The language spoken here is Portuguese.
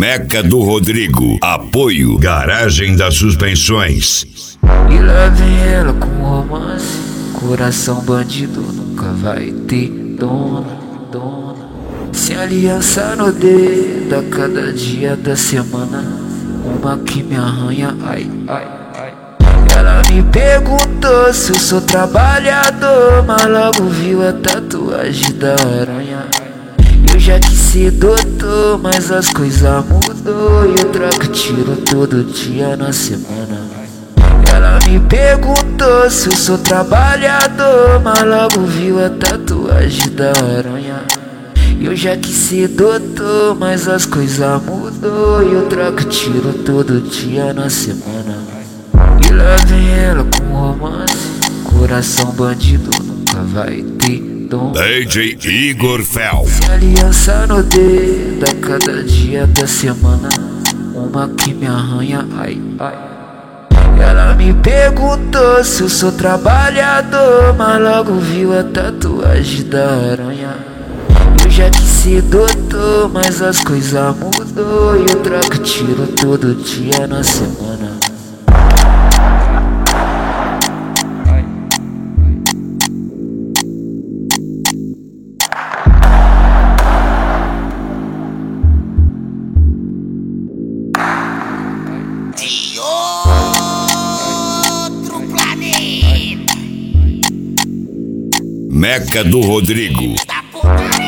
Meca do Rodrigo. Apoio Garagem das Suspensões. E lá vem ela com romance. Coração bandido nunca vai ter dona. Sem aliança no dedo a cada dia da semana. Uma que me arranha, ai. Ela me perguntou se eu sou trabalhador, mas logo viu a tatuagem da aranha. Eu já quis ser doutor, mas as coisas mudou. E eu troco tiro todo dia na semana. Ela me perguntou se eu sou trabalhador, mas logo viu a tatuagem da aranha. Eu já quis ser doutor, mas as coisas mudou. E eu troco tiro todo dia na semana. E lá vem ela com romance. Coração bandido nunca vai ter dom. DJ Igor Fel. Sem aliança no dedo a cada dia da semana. Uma que me arranha, ai. Ela me perguntou se eu sou trabalhador, mas logo viu a tatuagem da aranha. Eu já quis ser doutor, mas as coisas mudou. E eu troco tiro todo dia na semana. De outro planeta. Meca do Rodrigo. Da puta.